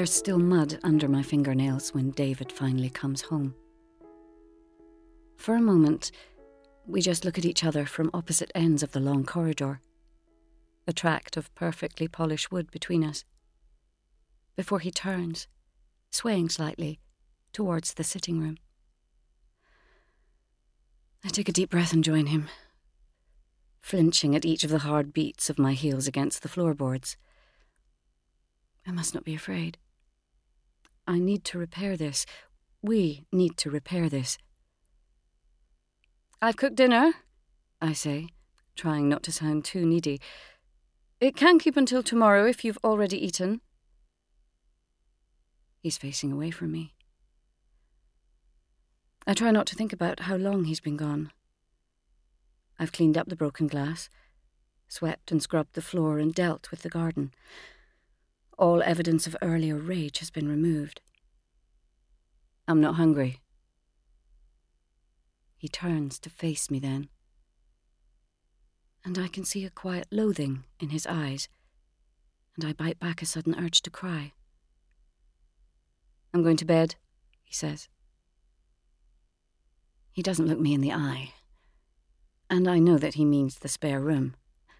There's still mud under my fingernails when David finally comes home. For a moment, we just look at each other from opposite ends of the long corridor, a tract of perfectly polished wood between us, before he turns, swaying slightly, towards the sitting room. I take a deep breath and join him, flinching at each of the hard beats of my heels against the floorboards. I must not be afraid. I need to repair this. We need to repair this. "I've cooked dinner," I say, trying not to sound too needy. "It can keep until tomorrow if you've already eaten." He's facing away from me. I try not to think about how long he's been gone. I've cleaned up the broken glass, swept and scrubbed the floor, and dealt with the garden. All evidence of earlier rage has been removed. I'm not hungry. He turns to face me then, and I can see a quiet loathing in his eyes, and I bite back a sudden urge to cry. "I'm going to bed," he says. He doesn't look me in the eye, and I know that he means the spare room.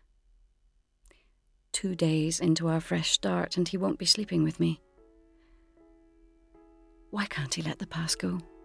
2 days into our fresh start, and he won't be sleeping with me. Why can't he let the past go?